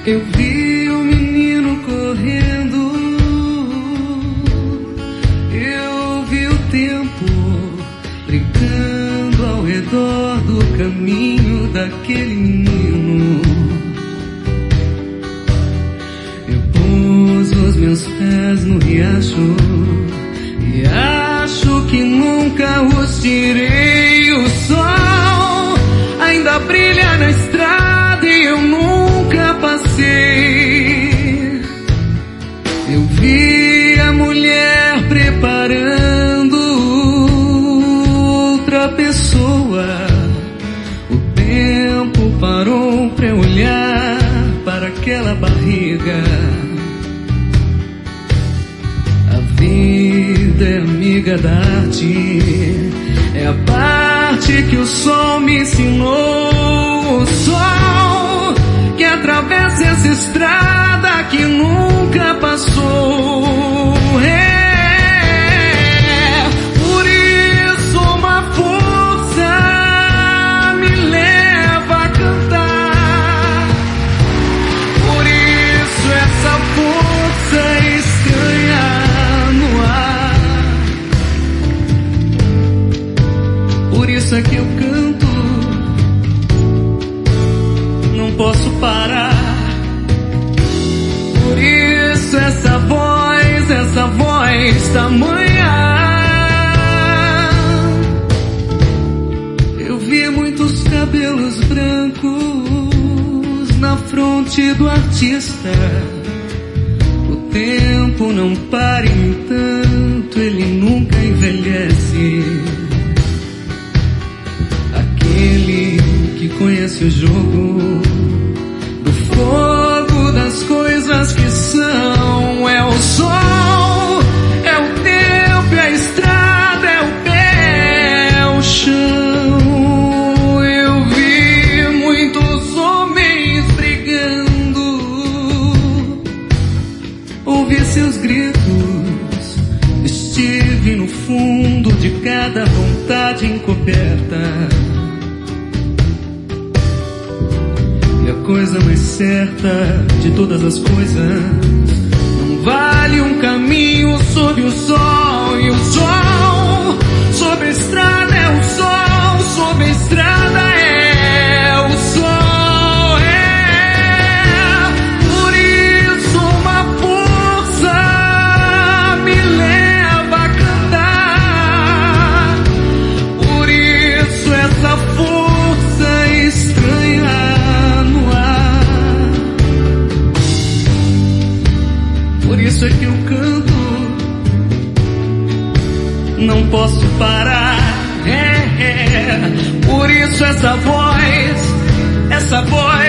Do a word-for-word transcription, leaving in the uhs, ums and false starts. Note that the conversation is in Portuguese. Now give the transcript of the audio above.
Eu vi o menino correndo, eu vi o tempo brincando ao redor do caminho daquele menino. Eu pus os meus pés no riacho e acho que nunca os tirei. O sol ainda brilha na estrada e eu nunca passei. Eu vi a mulher preparando outra pessoa. O tempo parou pra olhar para aquela barriga. A vida é amiga da arte, é a parte que o sol me ensinou. O sol que atravessa essa estrada que nunca passou. É, por isso uma força me leva a cantar. Por isso essa força estranha no ar. Por isso é que eu canto, não posso parar. Por isso essa voz, essa voz tamanha. Eu vi muitos cabelos brancos na fronte do artista. O tempo não para, entanto ele nunca envelhece. Aquele que conhece o jogo do fogo das coisas que são, é o sol, é o tempo, é a estrada, é o pé, é o chão. Eu vi muitos homens brigando, ouvi seus gritos, estive no fundo de cada vontade encoberta. Coisa mais certa de todas as coisas, não vale um caminho sob o sol. E o sol sobre a estrada é o sol, sobre a estrada é o sol. É por isso uma força me leva a cantar. Por isso essa força estranha. Por isso é que eu canto, não posso parar. É, é. Por isso essa voz, essa voz